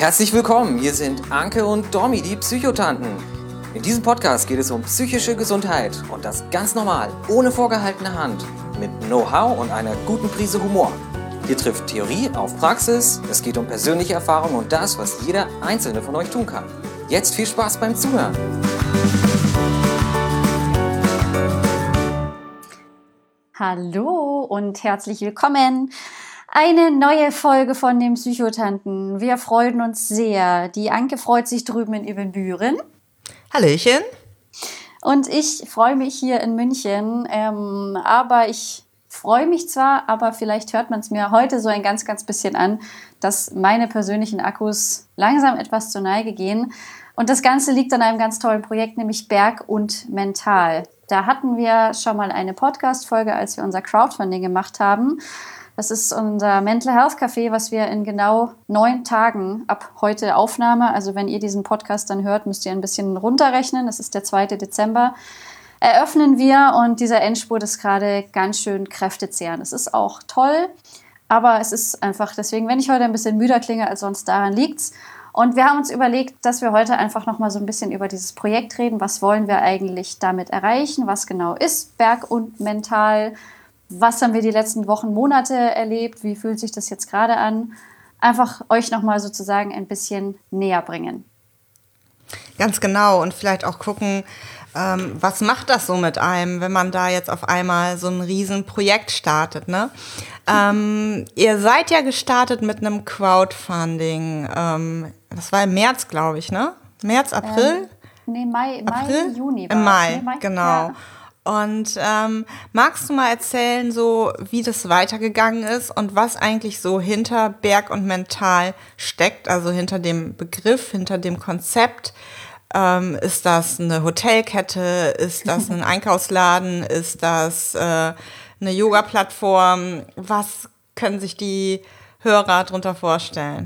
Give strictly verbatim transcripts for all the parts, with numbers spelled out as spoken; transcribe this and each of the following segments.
Herzlich willkommen, hier sind Anke und Domi, die Psychotanten. In diesem Podcast geht es um psychische Gesundheit und das ganz normal, ohne vorgehaltene Hand, mit Know-how und einer guten Prise Humor. Hier trifft Theorie auf Praxis, es geht um persönliche Erfahrungen und das, was jeder Einzelne von euch tun kann. Jetzt viel Spaß beim Zuhören. Hallo und herzlich willkommen. Eine neue Folge von den Psychotanten. Wir freuen uns sehr. Die Anke freut sich drüben in Ibbenbüren. Hallöchen. Und ich freue mich hier in München. Ähm, aber ich freue mich zwar, aber vielleicht hört man es mir heute so ein ganz, ganz bisschen an, dass meine persönlichen Akkus langsam etwas zur Neige gehen. Und das Ganze liegt an einem ganz tollen Projekt, nämlich Berg und Mental. Da hatten wir schon mal eine Podcast-Folge, als wir unser Crowdfunding gemacht haben. Das ist unser Mental Health Café, was wir in genau neun Tagen ab heute Aufnahme, also wenn ihr diesen Podcast dann hört, müsst ihr ein bisschen runterrechnen, das ist der zweite Dezember, eröffnen wir und dieser Endspurt ist gerade ganz schön kräftezehrend. Es ist auch toll, aber es ist einfach deswegen, wenn ich heute ein bisschen müder klinge als sonst, daran liegt's. Und wir haben uns überlegt, dass wir heute einfach nochmal so ein bisschen über dieses Projekt reden. Was wollen wir eigentlich damit erreichen? Was genau ist Berg und Mental? Was haben wir die letzten Wochen, Monate erlebt? Wie fühlt sich das jetzt gerade an? Einfach euch nochmal sozusagen ein bisschen näher bringen. Ganz genau und vielleicht auch gucken, ähm, was macht das so mit einem, wenn man da jetzt auf einmal so ein Riesen-Projekt startet, ne? Ähm, ihr seid ja gestartet mit einem Crowdfunding. Ähm, das war im März, glaube ich, ne? März, April? Ähm, nee, Mai, April? Mai, Juni war Im Mai, nee, Mai, genau. Ja. Und ähm, magst du mal erzählen, so wie das weitergegangen ist und was eigentlich so hinter Berg und Mental steckt, also hinter dem Begriff, hinter dem Konzept? Ähm, ist das eine Hotelkette? Ist das ein Einkaufsladen? Ist das äh, eine Yoga-Plattform? Was können sich die Hörer darunter vorstellen?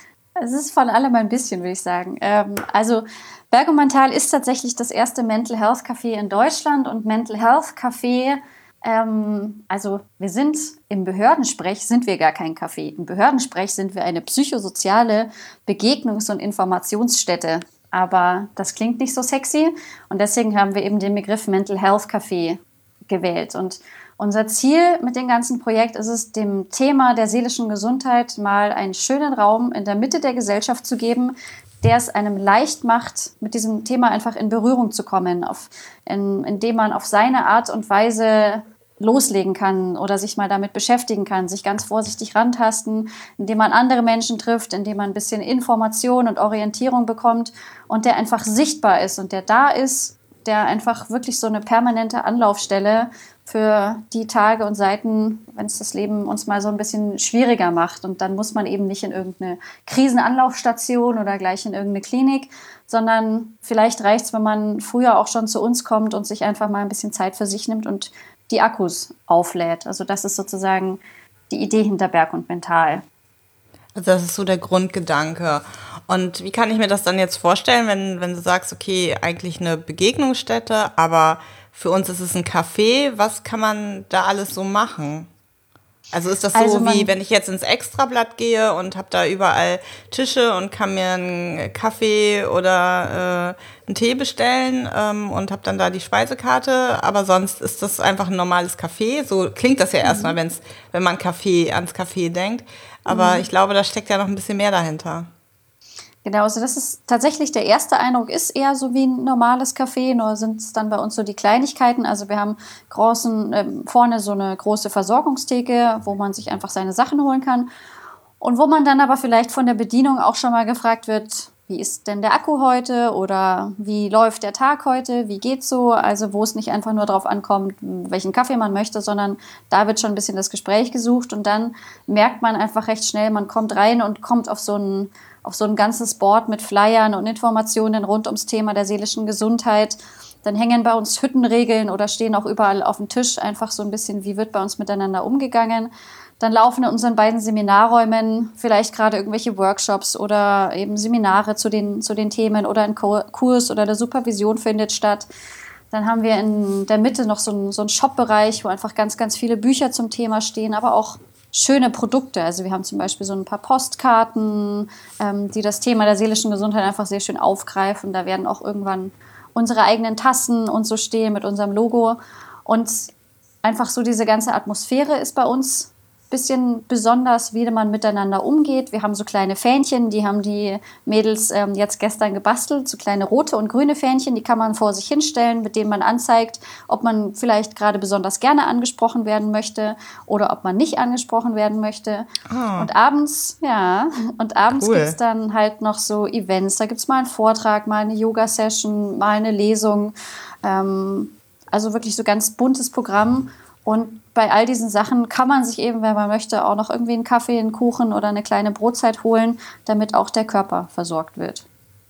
Es ist von allem ein bisschen, würde ich sagen. Ähm, also Berg und Mental ist tatsächlich das erste Mental Health Café in Deutschland und Mental Health Café, ähm, also wir sind im Behördensprech, sind wir gar kein Café. Im Behördensprech sind wir eine psychosoziale Begegnungs- und Informationsstätte. Aber das klingt nicht so sexy und deswegen haben wir eben den Begriff Mental Health Café gewählt. Und unser Ziel mit dem ganzen Projekt ist es, dem Thema der seelischen Gesundheit mal einen schönen Raum in der Mitte der Gesellschaft zu geben, der es einem leicht macht, mit diesem Thema einfach in Berührung zu kommen, auf, in, indem man auf seine Art und Weise loslegen kann oder sich mal damit beschäftigen kann, sich ganz vorsichtig rantasten, indem man andere Menschen trifft, indem man ein bisschen Information und Orientierung bekommt und der einfach sichtbar ist und der da ist, der einfach wirklich so eine permanente Anlaufstelle für die Tage und Seiten, wenn es das Leben uns mal so ein bisschen schwieriger macht. Und dann muss man eben nicht in irgendeine Krisenanlaufstation oder gleich in irgendeine Klinik, sondern vielleicht reicht es, wenn man früher auch schon zu uns kommt und sich einfach mal ein bisschen Zeit für sich nimmt und die Akkus auflädt. Also das ist sozusagen die Idee hinter Berg und Mental. Also das ist so der Grundgedanke. Und wie kann ich mir das dann jetzt vorstellen, wenn, wenn du sagst, okay, eigentlich eine Begegnungsstätte, aber für uns ist es ein Café. Was kann man da alles so machen? Also ist das so, Also wie wenn ich jetzt ins Extrablatt gehe und habe da überall Tische und kann mir einen Kaffee oder äh, einen Tee bestellen ähm, und habe dann da die Speisekarte, aber sonst ist das einfach ein normales Café. So klingt das ja erstmal, mhm. wenn's, wenn man Café ans Café denkt. Aber mhm. ich glaube, da steckt ja noch ein bisschen mehr dahinter. Genau, also das ist tatsächlich der erste Eindruck, ist eher so wie ein normales Café, nur sind es dann bei uns so die Kleinigkeiten. Also wir haben großen, äh, vorne so eine große Versorgungstheke, wo man sich einfach seine Sachen holen kann und wo man dann aber vielleicht von der Bedienung auch schon mal gefragt wird, wie ist denn der Akku heute oder wie läuft der Tag heute, wie geht's so? Also wo es nicht einfach nur darauf ankommt, welchen Kaffee man möchte, sondern da wird schon ein bisschen das Gespräch gesucht und dann merkt man einfach recht schnell, man kommt rein und kommt auf so ein auf so ein ganzes Board mit Flyern und Informationen rund ums Thema der seelischen Gesundheit. Dann hängen bei uns Hüttenregeln oder stehen auch überall auf dem Tisch einfach so ein bisschen, wie wird bei uns miteinander umgegangen. Dann laufen in unseren beiden Seminarräumen vielleicht gerade irgendwelche Workshops oder eben Seminare zu den, zu den Themen oder ein Kurs oder eine Supervision findet statt. Dann haben wir in der Mitte noch so einen, so einen Shop-Bereich, wo einfach ganz, ganz viele Bücher zum Thema stehen, aber auch schöne Produkte. Also wir haben zum Beispiel so ein paar Postkarten, ähm, die das Thema der seelischen Gesundheit einfach sehr schön aufgreifen. Da werden auch irgendwann unsere eigenen Tassen und so stehen mit unserem Logo. Und einfach so diese ganze Atmosphäre ist bei uns ein bisschen besonders, wie man miteinander umgeht. Wir haben so kleine Fähnchen, die haben die Mädels ähm, jetzt gestern gebastelt, so kleine rote und grüne Fähnchen, die kann man vor sich hinstellen, mit denen man anzeigt, ob man vielleicht gerade besonders gerne angesprochen werden möchte oder ob man nicht angesprochen werden möchte. Oh. Und abends, ja, und abends cool. Gibt es dann halt noch so Events. Da gibt es mal einen Vortrag, mal eine Yoga-Session, mal eine Lesung. Ähm, also wirklich so ganz buntes Programm. Und bei all diesen Sachen kann man sich eben, wenn man möchte, auch noch irgendwie einen Kaffee, einen Kuchen oder eine kleine Brotzeit holen, damit auch der Körper versorgt wird.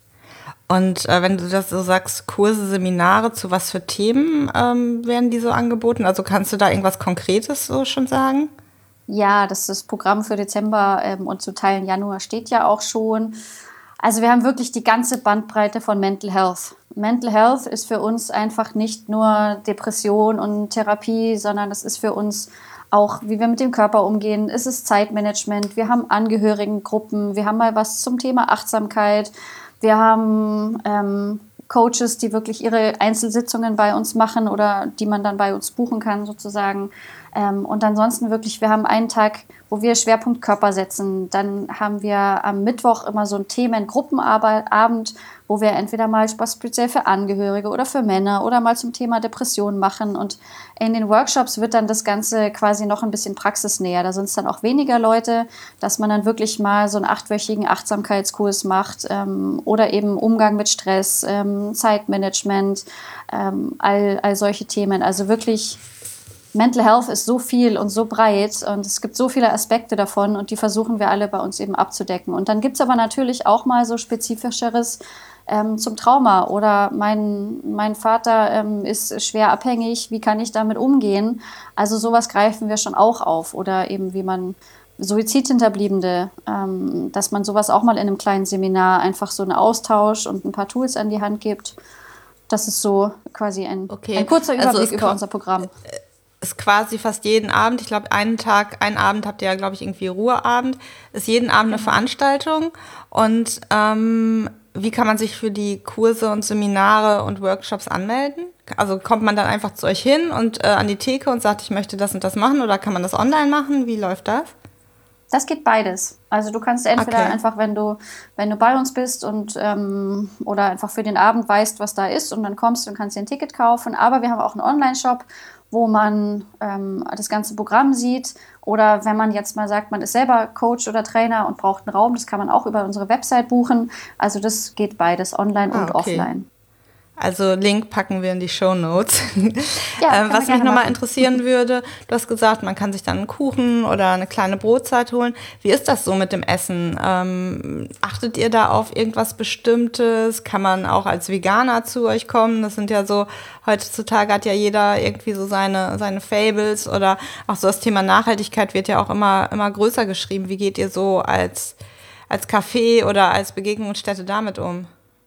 Und äh, wenn du das so sagst, Kurse, Seminare, zu was für Themen ähm, werden die so angeboten? Also kannst du da irgendwas Konkretes so schon sagen? Ja, das, das Programm für Dezember ähm, und zu Teilen Januar steht ja auch schon. Also wir haben wirklich die ganze Bandbreite von Mental Health. Mental Health ist für uns einfach nicht nur Depression und Therapie, sondern es ist für uns auch, wie wir mit dem Körper umgehen. Es ist Zeitmanagement, wir haben Angehörigengruppen, wir haben mal was zum Thema Achtsamkeit, wir haben ähm, Coaches, die wirklich ihre Einzelsitzungen bei uns machen oder die man dann bei uns buchen kann sozusagen. Ähm, und ansonsten wirklich, wir haben einen Tag, wo wir Schwerpunkt Körper setzen. Dann haben wir am Mittwoch immer so einen Themengruppenabend, wo wir entweder mal was speziell für Angehörige oder für Männer oder mal zum Thema Depression machen. Und in den Workshops wird dann das Ganze quasi noch ein bisschen praxisnäher. Da sind es dann auch weniger Leute, dass man dann wirklich mal so einen achtwöchigen Achtsamkeitskurs macht ähm, oder eben Umgang mit Stress, ähm, Zeitmanagement, ähm, all, all solche Themen. Also wirklich, Mental Health ist so viel und so breit und es gibt so viele Aspekte davon und die versuchen wir alle bei uns eben abzudecken. Und dann gibt es aber natürlich auch mal so Spezifischeres ähm, zum Trauma oder mein, mein Vater ähm, ist schwer abhängig, wie kann ich damit umgehen? Also sowas greifen wir schon auch auf oder eben wie man Suizidhinterbliebene, ähm, dass man sowas auch mal in einem kleinen Seminar einfach so einen Austausch und ein paar Tools an die Hand gibt. Das ist so quasi ein, okay. ein kurzer Überblick also über unser Programm. Ist quasi fast jeden Abend, ich glaube einen Tag, einen Abend habt ihr ja, glaube ich, irgendwie Ruheabend, ist jeden Abend eine Veranstaltung. Und ähm, wie kann man sich für die Kurse und Seminare und Workshops anmelden? Also kommt man dann einfach zu euch hin und äh, an die Theke und sagt, ich möchte das und das machen, oder kann man das online machen? Wie läuft das? Das geht beides. Also du kannst entweder okay. einfach, wenn du, wenn du bei uns bist und ähm, oder einfach für den Abend weißt, was da ist und dann kommst und kannst dir ein Ticket kaufen. Aber wir haben auch einen Online-Shop, wo man ähm, das ganze Programm sieht. Oder wenn man jetzt mal sagt, man ist selber Coach oder Trainer und braucht einen Raum, das kann man auch über unsere Website buchen. Also das geht beides, online ah, und okay. offline. Also Link packen wir in die Shownotes. Ja, ähm, was mich nochmal interessieren würde, du hast gesagt, man kann sich dann einen Kuchen oder eine kleine Brotzeit holen. Wie ist das so mit dem Essen? Ähm, achtet ihr da auf irgendwas Bestimmtes? Kann man auch als Veganer zu euch kommen? Das sind ja so, heutzutage hat ja jeder irgendwie so seine, seine Fables oder auch so das Thema Nachhaltigkeit wird ja auch immer, immer größer geschrieben. Wie geht ihr so als, als Café oder als Begegnungsstätte damit um?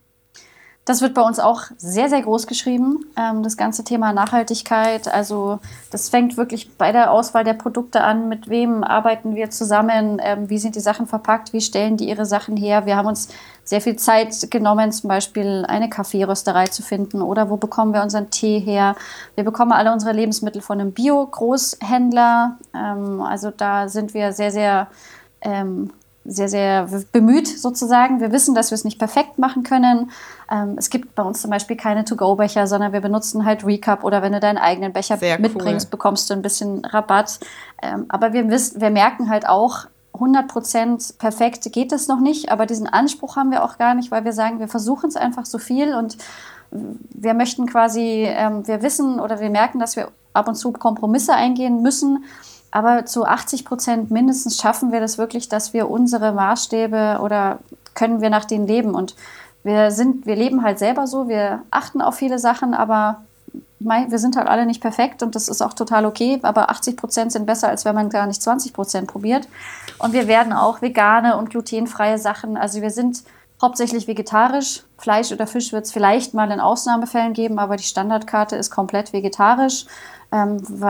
Das wird bei uns auch sehr, sehr groß geschrieben, ähm, das ganze Thema Nachhaltigkeit. Also das fängt wirklich bei der Auswahl der Produkte an, mit wem arbeiten wir zusammen, ähm, wie sind die Sachen verpackt, wie stellen die ihre Sachen her. Wir haben uns sehr viel Zeit genommen, zum Beispiel eine Kaffeerösterei zu finden oder wo bekommen wir unseren Tee her. Wir bekommen alle unsere Lebensmittel von einem Bio-Großhändler. Ähm, also da sind wir sehr, sehr... Ähm, sehr, sehr bemüht sozusagen. Wir wissen, dass wir es nicht perfekt machen können. Ähm, es gibt bei uns zum Beispiel keine To-Go-Becher, sondern wir benutzen halt Recap oder wenn du deinen eigenen Becher sehr mitbringst, cool. bekommst du ein bisschen Rabatt. Ähm, aber wir, wissen, wir merken halt auch, hundert Prozent perfekt geht es noch nicht, aber diesen Anspruch haben wir auch gar nicht, weil wir sagen, wir versuchen es einfach so viel und wir möchten quasi, ähm, wir wissen oder wir merken, dass wir ab und zu Kompromisse eingehen müssen. Aber zu achtzig Prozent mindestens schaffen wir das wirklich, dass wir unsere Maßstäbe oder können wir nach denen leben. Und wir sind, wir leben halt selber so, wir achten auf viele Sachen, aber wir sind halt alle nicht perfekt und das ist auch total okay. Aber achtzig Prozent sind besser, als wenn man gar nicht zwanzig Prozent probiert. Und wir werden auch vegane und glutenfreie Sachen, also wir sind hauptsächlich vegetarisch. Fleisch oder Fisch wird es vielleicht mal in Ausnahmefällen geben, aber die Standardkarte ist komplett vegetarisch, ähm, weil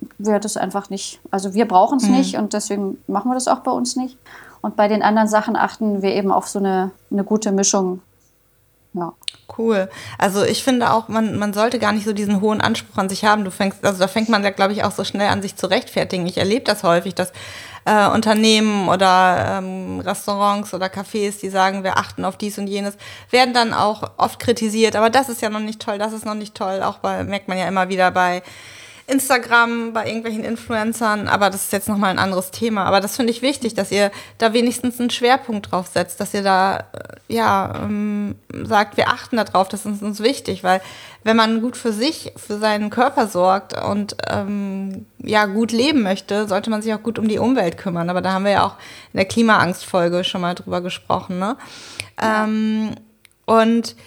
wir das einfach nicht, also wir brauchen es mhm. nicht und deswegen machen wir das auch bei uns nicht. Und bei den anderen Sachen achten wir eben auf so eine, eine gute Mischung. Ja. Cool. Also ich finde auch, man, man sollte gar nicht so diesen hohen Anspruch an sich haben. Du fängst, also da fängt man ja, glaube ich, auch so schnell an, sich zu rechtfertigen. Ich erlebe das häufig, dass äh, Unternehmen oder ähm, Restaurants oder Cafés, die sagen, wir achten auf dies und jenes, werden dann auch oft kritisiert. Aber das ist ja noch nicht toll, das ist noch nicht toll. Auch bei, merkt man ja immer wieder bei Instagram, bei irgendwelchen Influencern, aber das ist jetzt nochmal ein anderes Thema. Aber das finde ich wichtig, dass ihr da wenigstens einen Schwerpunkt drauf setzt, dass ihr da, ja, ähm, sagt, wir achten da drauf, das ist uns wichtig, weil wenn man gut für sich, für seinen Körper sorgt und, ähm, ja, gut leben möchte, sollte man sich auch gut um die Umwelt kümmern. Aber da haben wir ja auch in der Klimaangstfolge schon mal drüber gesprochen, ne? Ja. Ähm, und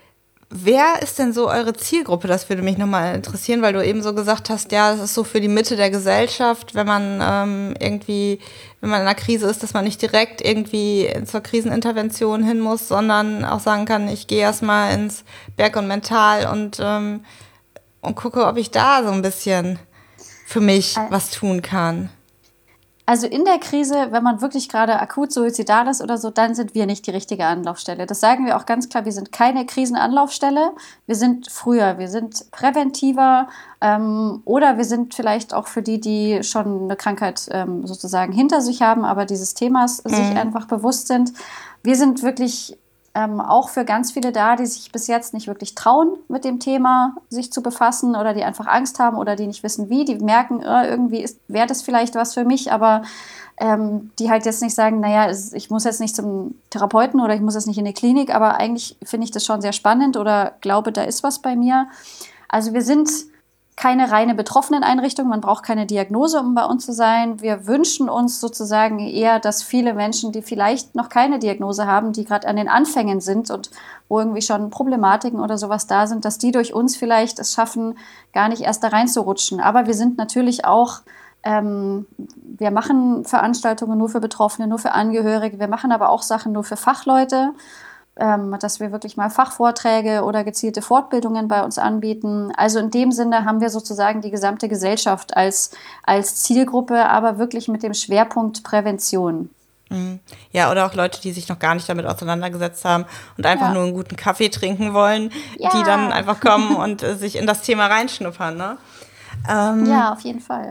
wer ist denn so eure Zielgruppe? Das würde mich nochmal interessieren, weil du eben so gesagt hast, ja, es ist so für die Mitte der Gesellschaft, wenn man ähm, irgendwie, wenn man in einer Krise ist, dass man nicht direkt irgendwie zur Krisenintervention hin muss, sondern auch sagen kann, ich gehe erstmal ins Berg und Mental und, ähm, und gucke, ob ich da so ein bisschen für mich was tun kann. Also in der Krise, wenn man wirklich gerade akut suizidal ist oder so, dann sind wir nicht die richtige Anlaufstelle. Das sagen wir auch ganz klar, wir sind keine Krisenanlaufstelle. Wir sind früher, wir sind präventiver ähm, oder wir sind vielleicht auch für die, die schon eine Krankheit ähm, sozusagen hinter sich haben, aber dieses Themas mhm. sich einfach bewusst sind. Wir sind wirklich Ähm, auch für ganz viele da, die sich bis jetzt nicht wirklich trauen, mit dem Thema sich zu befassen oder die einfach Angst haben oder die nicht wissen wie, die merken, äh, irgendwie wäre das vielleicht was für mich, aber ähm, die halt jetzt nicht sagen, naja, ich muss jetzt nicht zum Therapeuten oder ich muss jetzt nicht in die Klinik, aber eigentlich finde ich das schon sehr spannend oder glaube, da ist was bei mir. Also wir sind keine reine Betroffeneneinrichtung, man braucht keine Diagnose, um bei uns zu sein. Wir wünschen uns sozusagen eher, dass viele Menschen, die vielleicht noch keine Diagnose haben, die gerade an den Anfängen sind und wo irgendwie schon Problematiken oder sowas da sind, dass die durch uns vielleicht es schaffen, gar nicht erst da reinzurutschen. Aber wir sind natürlich auch, ähm, wir machen Veranstaltungen nur für Betroffene, nur für Angehörige, wir machen aber auch Sachen nur für Fachleute, dass wir wirklich mal Fachvorträge oder gezielte Fortbildungen bei uns anbieten. Also in dem Sinne haben wir sozusagen die gesamte Gesellschaft als, als Zielgruppe, aber wirklich mit dem Schwerpunkt Prävention. Ja, oder auch Leute, die sich noch gar nicht damit auseinandergesetzt haben und einfach ja. nur einen guten Kaffee trinken wollen, ja. die dann einfach kommen und äh, sich in das Thema reinschnuppern, ne? Ähm, ja, auf jeden Fall.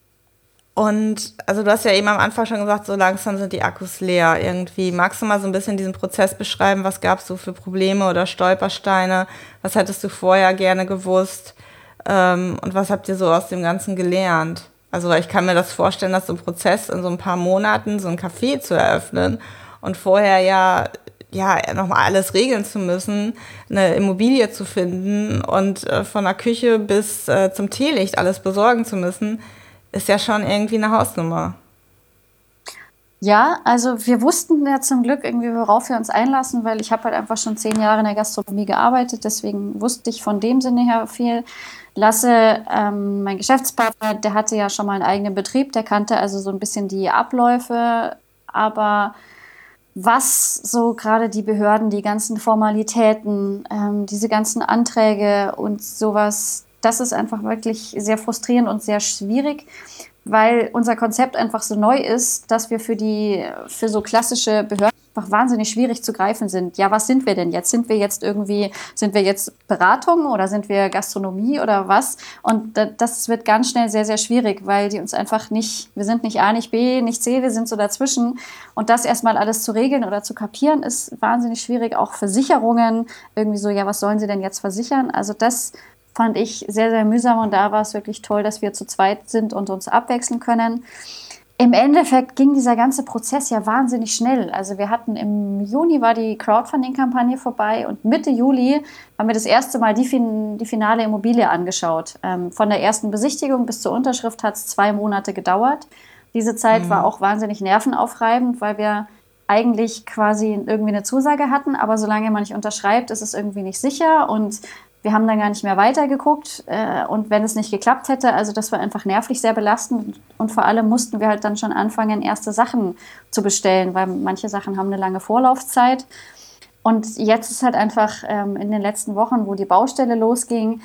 Und also du hast ja eben am Anfang schon gesagt, so langsam sind die Akkus leer irgendwie. Magst du mal so ein bisschen diesen Prozess beschreiben? Was gab es so für Probleme oder Stolpersteine? Was hättest du vorher gerne gewusst? Ähm, und was habt ihr so aus dem Ganzen gelernt? Also ich kann mir das vorstellen, dass so ein Prozess in so ein paar Monaten so ein Café zu eröffnen und vorher ja ja nochmal alles regeln zu müssen, eine Immobilie zu finden und äh, von der Küche bis äh, zum Teelicht alles besorgen zu müssen, ist ja schon irgendwie eine Hausnummer. Ja, also wir wussten ja zum Glück irgendwie, worauf wir uns einlassen, weil ich habe halt einfach schon zehn Jahre in der Gastronomie gearbeitet, deswegen wusste ich von dem Sinne her viel. Lasse, ähm, mein Geschäftspartner, der hatte ja schon mal einen eigenen Betrieb, der kannte also so ein bisschen die Abläufe, aber was so gerade die Behörden, die ganzen Formalitäten, ähm, diese ganzen Anträge und sowas, das ist einfach wirklich sehr frustrierend und sehr schwierig, weil unser Konzept einfach so neu ist, dass wir für die, für so klassische Behörden einfach wahnsinnig schwierig zu greifen sind. Ja, was sind wir denn jetzt? Sind wir jetzt irgendwie, sind wir jetzt Beratung oder sind wir Gastronomie oder was? Und das wird ganz schnell sehr, sehr schwierig, weil die uns einfach nicht, wir sind nicht A, nicht B, nicht C, wir sind so dazwischen. Und das erstmal alles zu regeln oder zu kapieren, ist wahnsinnig schwierig. Auch Versicherungen, irgendwie so, ja, was sollen sie denn jetzt versichern? Also das fand ich sehr, sehr mühsam und da war es wirklich toll, dass wir zu zweit sind und uns abwechseln können. Im Endeffekt ging dieser ganze Prozess ja wahnsinnig schnell. Also wir hatten im Juni war die Crowdfunding-Kampagne vorbei und Mitte Juli haben wir das erste Mal die, fin- die finale Immobilie angeschaut. Ähm, von der ersten Besichtigung bis zur Unterschrift hat es zwei Monate gedauert. Diese Zeit mhm. war auch wahnsinnig nervenaufreibend, weil wir eigentlich quasi irgendwie eine Zusage hatten, aber solange man nicht unterschreibt, ist es irgendwie nicht sicher und wir haben dann gar nicht mehr weitergeguckt äh, und wenn es nicht geklappt hätte, also das war einfach nervlich sehr belastend und vor allem mussten wir halt dann schon anfangen, erste Sachen zu bestellen, weil manche Sachen haben eine lange Vorlaufzeit und jetzt ist halt einfach ähm, in den letzten Wochen, wo die Baustelle losging,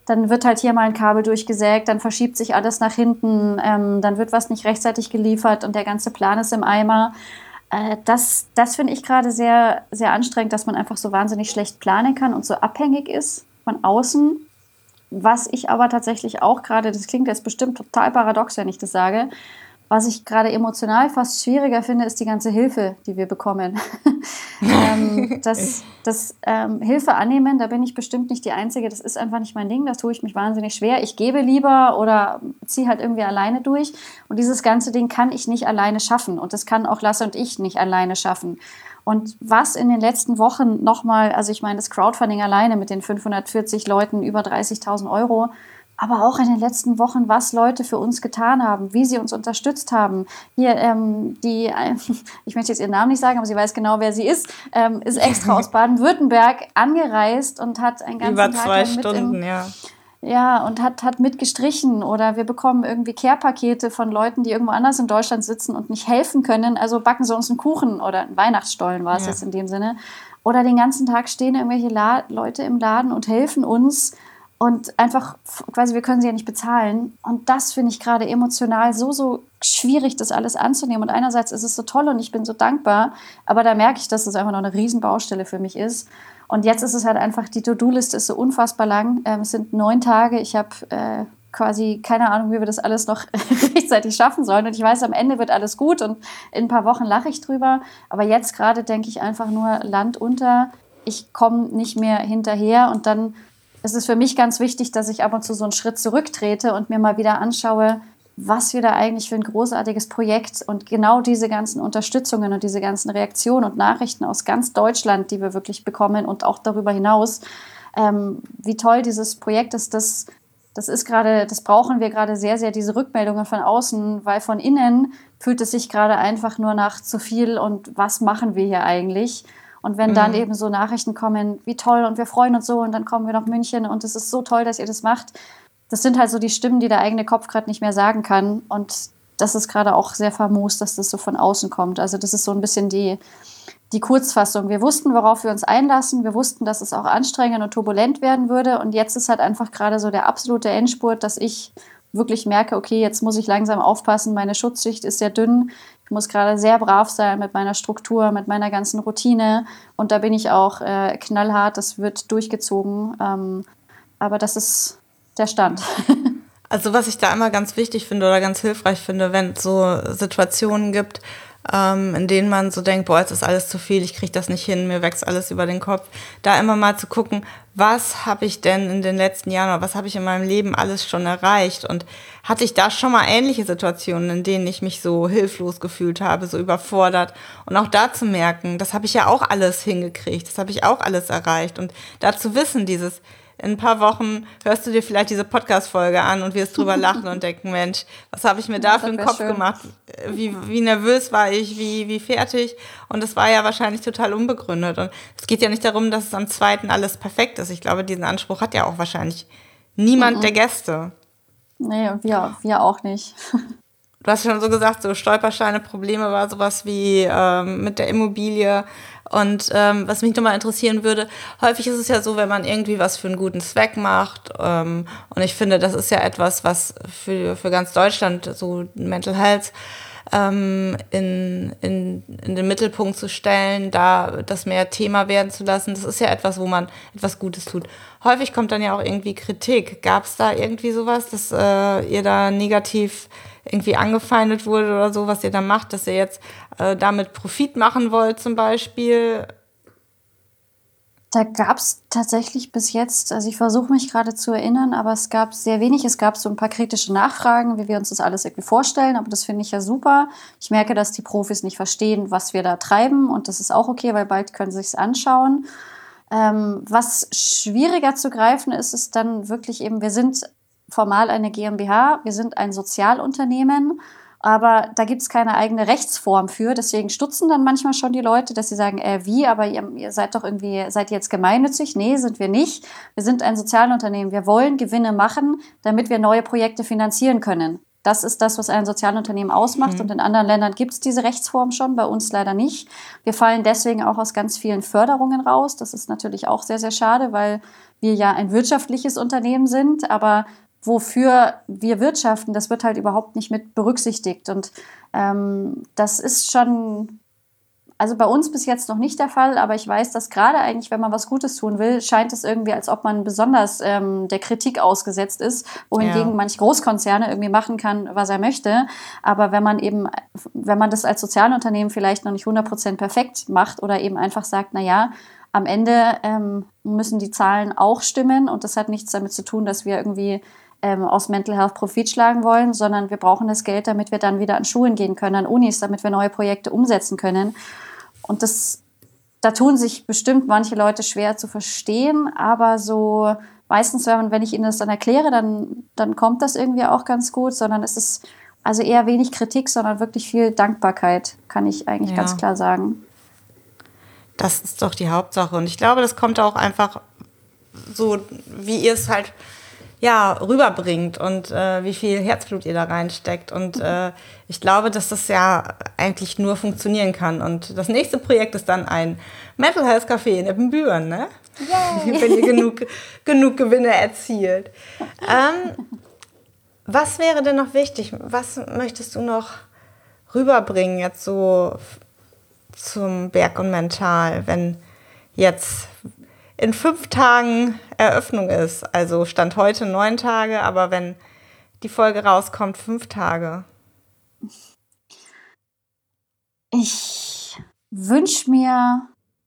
dann wird halt hier mal ein Kabel durchgesägt, dann verschiebt sich alles nach hinten, ähm, dann wird was nicht rechtzeitig geliefert und der ganze Plan ist im Eimer. Äh, das das finde ich gerade sehr, sehr anstrengend, dass man einfach so wahnsinnig schlecht planen kann und so abhängig ist von außen. Was ich aber tatsächlich auch gerade, das klingt jetzt bestimmt total paradox, wenn ich das sage, was ich gerade emotional fast schwieriger finde, ist die ganze Hilfe, die wir bekommen. ähm, das das ähm, Hilfe annehmen, da bin ich bestimmt nicht die Einzige. Das ist einfach nicht mein Ding, da tue ich mich wahnsinnig schwer. Ich gebe lieber oder ziehe halt irgendwie alleine durch. Und dieses ganze Ding kann ich nicht alleine schaffen. Und das kann auch Lasse und ich nicht alleine schaffen. Und was in den letzten Wochen nochmal, also ich meine, das Crowdfunding alleine mit den fünfhundertvierzig Leuten, über dreißigtausend Euro, aber auch in den letzten Wochen, was Leute für uns getan haben, wie sie uns unterstützt haben. Hier, ähm, die, äh, ich möchte jetzt ihren Namen nicht sagen, aber sie weiß genau, wer sie ist, ähm, ist extra aus Baden-Württemberg angereist und hat einen ganzen Über Tag zwei lang mit Stunden, im, ja. Ja, und hat, hat mitgestrichen. Oder wir bekommen irgendwie Care-Pakete von Leuten, die irgendwo anders in Deutschland sitzen und nicht helfen können. Also backen sie uns einen Kuchen oder einen Weihnachtsstollen war es Ja. jetzt in dem Sinne. Oder den ganzen Tag stehen irgendwelche La- Leute im Laden und helfen uns. Und einfach, quasi, wir können sie ja nicht bezahlen. Und das finde ich gerade emotional so, so schwierig, das alles anzunehmen. Und einerseits ist es so toll und ich bin so dankbar, aber da merke ich, dass es einfach noch eine Riesenbaustelle für mich ist. Und jetzt ist es halt einfach, die To-Do-Liste ist so unfassbar lang. Ähm, es sind neun Tage. Ich habe äh, quasi keine Ahnung, wie wir das alles noch rechtzeitig schaffen sollen. Und ich weiß, am Ende wird alles gut und in ein paar Wochen lache ich drüber. Aber jetzt gerade denke ich einfach nur Land unter. Ich komme nicht mehr hinterher und dann es ist für mich ganz wichtig, dass ich ab und zu so einen Schritt zurücktrete und mir mal wieder anschaue, was wir da eigentlich für ein großartiges Projekt und genau diese ganzen Unterstützungen und diese ganzen Reaktionen und Nachrichten aus ganz Deutschland, die wir wirklich bekommen und auch darüber hinaus, ähm, wie toll dieses Projekt ist, das, das ist gerade, das brauchen wir gerade sehr, sehr, diese Rückmeldungen von außen, weil von innen fühlt es sich gerade einfach nur nach zu viel und was machen wir hier eigentlich? Und wenn dann eben so Nachrichten kommen, wie toll und wir freuen uns so und dann kommen wir nach München und es ist so toll, dass ihr das macht. Das sind halt so die Stimmen, die der eigene Kopf gerade nicht mehr sagen kann. Und das ist gerade auch sehr famos, dass das so von außen kommt. Also das ist so ein bisschen die, die Kurzfassung. Wir wussten, worauf wir uns einlassen. Wir wussten, dass es auch anstrengend und turbulent werden würde. Und jetzt ist halt einfach gerade so der absolute Endspurt, dass ich wirklich merke, okay, jetzt muss ich langsam aufpassen. Meine Schutzschicht ist sehr dünn. Ich muss gerade sehr brav sein mit meiner Struktur, mit meiner ganzen Routine. Und da bin ich auch äh, knallhart. Das wird durchgezogen. Ähm, aber das ist der Stand. Also was ich da immer ganz wichtig finde oder ganz hilfreich finde, wenn es so Situationen gibt, ähm, in denen man so denkt, boah, jetzt ist alles zu viel, ich kriege das nicht hin, mir wächst alles über den Kopf, da immer mal zu gucken, was habe ich denn in den letzten Jahren oder was habe ich in meinem Leben alles schon erreicht und hatte ich da schon mal ähnliche Situationen, in denen ich mich so hilflos gefühlt habe, so überfordert und auch da zu merken, das habe ich ja auch alles hingekriegt, das habe ich auch alles erreicht und da zu wissen, dieses in ein paar Wochen hörst du dir vielleicht diese Podcast-Folge an und wirst drüber lachen und denken, Mensch, was habe ich mir da für einen Kopf schön. gemacht? Wie, wie nervös war ich, wie, wie fertig? Und das war ja wahrscheinlich total unbegründet. Und es geht ja nicht darum, dass es am zweiten alles perfekt ist. Ich glaube, diesen Anspruch hat ja auch wahrscheinlich niemand mhm. der Gäste. Nee, und wir, wir auch nicht. Du hast schon so gesagt, so Stolpersteine, Probleme war sowas wie ähm, mit der Immobilie. Und ähm, was mich nochmal interessieren würde, häufig ist es ja so, wenn man irgendwie was für einen guten Zweck macht. Ähm, und ich finde, das ist ja etwas, was für, für ganz Deutschland, so Mental Health, ähm, in, in, in den Mittelpunkt zu stellen, da das mehr Thema werden zu lassen. Das ist ja etwas, wo man etwas Gutes tut. Häufig kommt dann ja auch irgendwie Kritik. Gab es da irgendwie sowas, dass äh, ihr da negativ irgendwie angefeindet wurde oder so, was ihr da macht, dass ihr jetzt äh, damit Profit machen wollt zum Beispiel? Da gab es tatsächlich bis jetzt, also ich versuche mich gerade zu erinnern, aber es gab sehr wenig. Es gab so ein paar kritische Nachfragen, wie wir uns das alles irgendwie vorstellen, aber das finde ich ja super. Ich merke, dass die Profis nicht verstehen, was wir da treiben und das ist auch okay, weil bald können sie sich's anschauen. Ähm, was schwieriger zu greifen ist, ist dann wirklich eben, wir sind formal eine GmbH, wir sind ein Sozialunternehmen, aber da gibt es keine eigene Rechtsform für, deswegen stutzen dann manchmal schon die Leute, dass sie sagen, äh, wie, aber ihr, ihr seid doch irgendwie, seid ihr jetzt gemeinnützig? Nee, sind wir nicht. Wir sind ein Sozialunternehmen, wir wollen Gewinne machen, damit wir neue Projekte finanzieren können. Das ist das, was ein Sozialunternehmen ausmacht. Mhm. Und in anderen Ländern gibt es diese Rechtsform schon, bei uns leider nicht. Wir fallen deswegen auch aus ganz vielen Förderungen raus. Das ist natürlich auch sehr, sehr schade, weil wir ja ein wirtschaftliches Unternehmen sind. Aber wofür wir wirtschaften, das wird halt überhaupt nicht mit berücksichtigt. Und ähm, das ist schon... Also bei uns bis jetzt noch nicht der Fall, aber ich weiß, dass gerade eigentlich, wenn man was Gutes tun will, scheint es irgendwie, als ob man besonders ähm, der Kritik ausgesetzt ist, wohingegen ja. manch Großkonzerne irgendwie machen kann, was er möchte. Aber wenn man eben, wenn man das als Sozialunternehmen vielleicht noch nicht hundert Prozent perfekt macht oder eben einfach sagt, na ja, am Ende ähm, müssen die Zahlen auch stimmen und das hat nichts damit zu tun, dass wir irgendwie ähm, aus Mental Health Profit schlagen wollen, sondern wir brauchen das Geld, damit wir dann wieder an Schulen gehen können, an Unis, damit wir neue Projekte umsetzen können. Und das, da tun sich bestimmt manche Leute schwer zu verstehen, aber so meistens, wenn, wenn ich ihnen das dann erkläre, dann, dann kommt das irgendwie auch ganz gut, sondern es ist also eher wenig Kritik, sondern wirklich viel Dankbarkeit, kann ich eigentlich ja. ganz klar sagen. Das ist doch die Hauptsache und ich glaube, das kommt auch einfach so, wie ihr es halt ja, rüberbringt und äh, wie viel Herzblut ihr da reinsteckt. Und äh, ich glaube, dass das ja eigentlich nur funktionieren kann. Und das nächste Projekt ist dann ein Mental Health Café in Eppenbüren, ne? Yay. Wenn ihr genug, genug Gewinne erzielt. Ähm, was wäre denn noch wichtig? Was möchtest du noch rüberbringen jetzt so zum Berg und Mental, wenn jetzt in fünf Tagen Eröffnung ist? Also Stand heute neun Tage, aber wenn die Folge rauskommt, fünf Tage. Ich wünsche mir,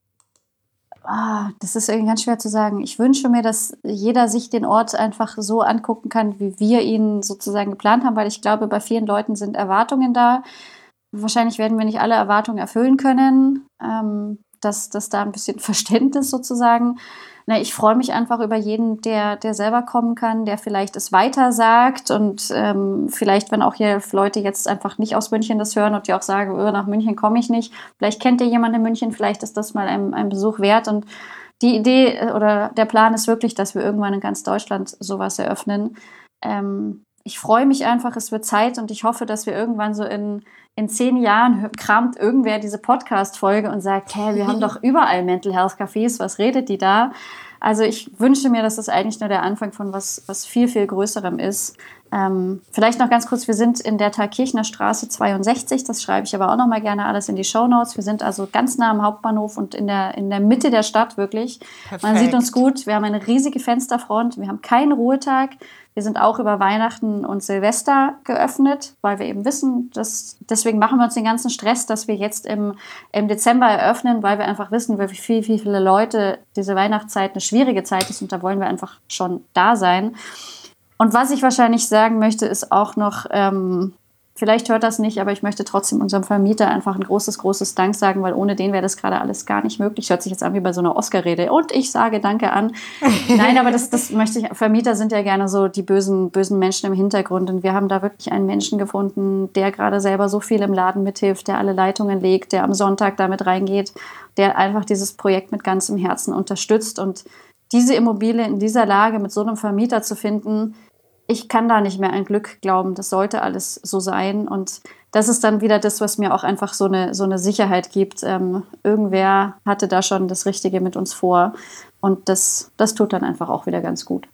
ah, das ist irgendwie ganz schwer zu sagen, ich wünsche mir, dass jeder sich den Ort einfach so angucken kann, wie wir ihn sozusagen geplant haben, weil ich glaube, bei vielen Leuten sind Erwartungen da. Wahrscheinlich werden wir nicht alle Erwartungen erfüllen können. Ähm, dass, dass da ein bisschen Verständnis sozusagen. Na, ich freue mich einfach über jeden, der, der selber kommen kann, der vielleicht es weiter sagt und ähm, vielleicht, wenn auch hier Leute jetzt einfach nicht aus München das hören und die auch sagen, oh, nach München komme ich nicht. Vielleicht kennt ihr jemanden in München, vielleicht ist das mal ein, ein Besuch wert. Und die Idee oder der Plan ist wirklich, dass wir irgendwann in ganz Deutschland sowas eröffnen. Ähm, ich freue mich einfach, es wird Zeit und ich hoffe, dass wir irgendwann so in In zehn Jahren kramt irgendwer diese Podcast-Folge und sagt, hey, wir haben doch überall Mental Health Cafés, was redet die da? Also ich wünsche mir, dass das eigentlich nur der Anfang von was, was viel, viel Größerem ist. Ähm, vielleicht noch ganz kurz, wir sind in der Thalkirchner Straße zweiundsechzig, das schreibe ich aber auch noch mal gerne alles in die Shownotes. Wir sind also ganz nah am Hauptbahnhof und in der, in der Mitte der Stadt wirklich. Perfekt. Man sieht uns gut, wir haben eine riesige Fensterfront, wir haben keinen Ruhetag. Wir sind auch über Weihnachten und Silvester geöffnet, weil wir eben wissen, dass deswegen machen wir uns den ganzen Stress, dass wir jetzt im, im Dezember eröffnen, weil wir einfach wissen, wie viel, wie viele Leute diese Weihnachtszeit eine schwierige Zeit ist und da wollen wir einfach schon da sein. Und was ich wahrscheinlich sagen möchte, ist auch noch, ähm, vielleicht hört das nicht, aber ich möchte trotzdem unserem Vermieter einfach ein großes, großes Dank sagen, weil ohne den wäre das gerade alles gar nicht möglich. Hört sich jetzt an wie bei so einer Oscar-Rede. Und ich sage Danke an. Nein, aber das, das möchte ich, Vermieter sind ja gerne so die bösen, bösen Menschen im Hintergrund. Und wir haben da wirklich einen Menschen gefunden, der gerade selber so viel im Laden mithilft, der alle Leitungen legt, der am Sonntag damit reingeht, der einfach dieses Projekt mit ganzem Herzen unterstützt. Und diese Immobilie in dieser Lage mit so einem Vermieter zu finden, ich kann da nicht mehr an Glück glauben, das sollte alles so sein. Und das ist dann wieder das, was mir auch einfach so eine, so eine Sicherheit gibt. Ähm, irgendwer hatte da schon das Richtige mit uns vor. Und das, das tut dann einfach auch wieder ganz gut.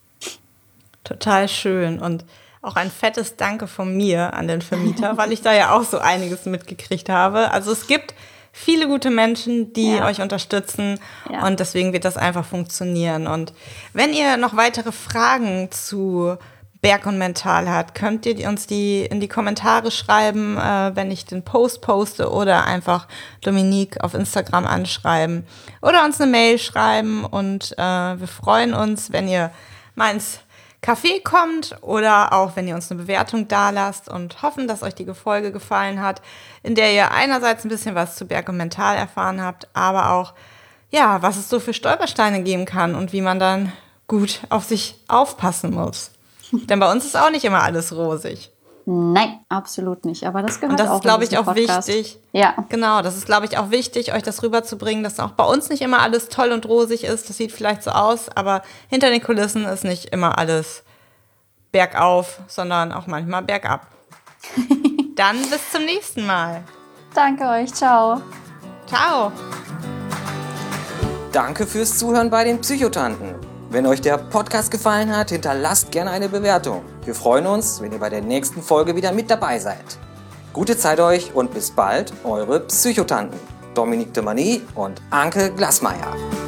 Total schön. Und auch ein fettes Danke von mir an den Vermieter, weil ich da ja auch so einiges mitgekriegt habe. Also es gibt viele gute Menschen, die ja. euch unterstützen ja. und deswegen wird das einfach funktionieren. Und wenn ihr noch weitere Fragen zu Berg und Mental hat, könnt ihr uns die in die Kommentare schreiben, äh, wenn ich den Post poste oder einfach Dominique auf Instagram anschreiben oder uns eine Mail schreiben und äh, wir freuen uns, wenn ihr mal ins Café kommt oder auch wenn ihr uns eine Bewertung dalasst und hoffen, dass euch die Folge gefallen hat, in der ihr einerseits ein bisschen was zu Berg und Mental erfahren habt, aber auch, ja, was es so für Stolpersteine geben kann und wie man dann gut auf sich aufpassen muss. Denn bei uns ist auch nicht immer alles rosig. Nein, absolut nicht. Aber das gehört auch. Und das auch ist, glaube ich, auch Podcast. Wichtig. Ja. Genau, das ist, glaube ich, auch wichtig, euch das rüberzubringen, dass auch bei uns nicht immer alles toll und rosig ist. Das sieht vielleicht so aus, aber hinter den Kulissen ist nicht immer alles bergauf, sondern auch manchmal bergab. Dann bis zum nächsten Mal. Danke euch, ciao. Ciao. Danke fürs Zuhören bei den Psychotanten. Wenn euch der Podcast gefallen hat, hinterlasst gerne eine Bewertung. Wir freuen uns, wenn ihr bei der nächsten Folge wieder mit dabei seid. Gute Zeit euch und bis bald, eure Psychotanten. Dominique de Mani und Anke Glasmeier.